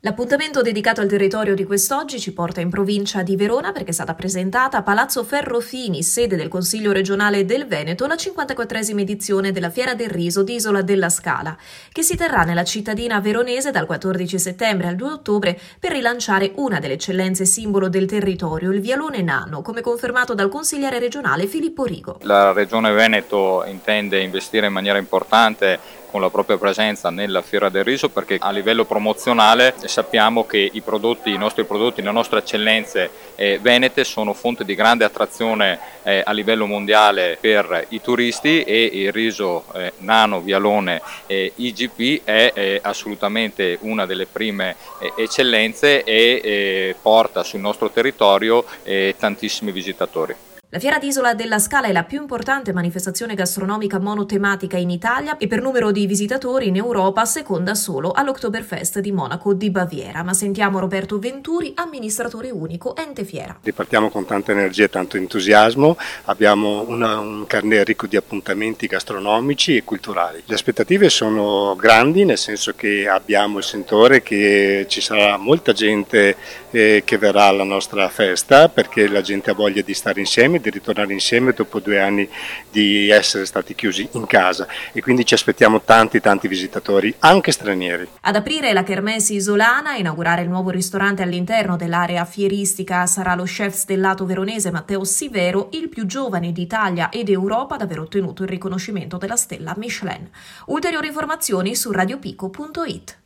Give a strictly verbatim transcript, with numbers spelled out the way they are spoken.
L'appuntamento dedicato al territorio di quest'oggi ci porta in provincia di Verona perché è stata presentata a Palazzo Ferrofini, sede del Consiglio regionale del Veneto, la cinquantaquattresima edizione della Fiera del Riso di Isola della Scala, che si terrà nella cittadina veronese dal quattordici settembre al due ottobre per rilanciare una delle eccellenze simbolo del territorio, il vialone nano, come confermato dal consigliere regionale Filippo Rigo. La Regione Veneto intende investire in maniera importante con la propria presenza nella Fiera del Riso perché a livello promozionale sappiamo che i prodotti, i nostri prodotti, le nostre eccellenze eh, venete sono fonte di grande attrazione eh, a livello mondiale per i turisti e il riso eh, nano, vialone eh, I G P è eh, assolutamente una delle prime eh, eccellenze e eh, porta sul nostro territorio eh, tantissimi visitatori. La Fiera d'Isola della Scala è la più importante manifestazione gastronomica monotematica in Italia e per numero di visitatori in Europa seconda solo all'Oktoberfest di Monaco di Baviera. Ma sentiamo Roberto Venturi, amministratore unico Ente Fiera. Ripartiamo con tanta energia e tanto entusiasmo, abbiamo una, un carnet ricco di appuntamenti gastronomici e culturali. Le aspettative sono grandi, nel senso che abbiamo il sentore che ci sarà molta gente eh, che verrà alla nostra festa perché la gente ha voglia di stare insieme, di ritornare insieme dopo due anni di essere stati chiusi in casa e quindi ci aspettiamo tanti tanti visitatori, anche stranieri. Ad aprire la Kermesse isolana, inaugurare il nuovo ristorante all'interno dell'area fieristica sarà lo chef stellato veronese Matteo Sivero, il più giovane d'Italia ed Europa ad aver ottenuto il riconoscimento della stella Michelin. Ulteriori informazioni su radiopico punto it.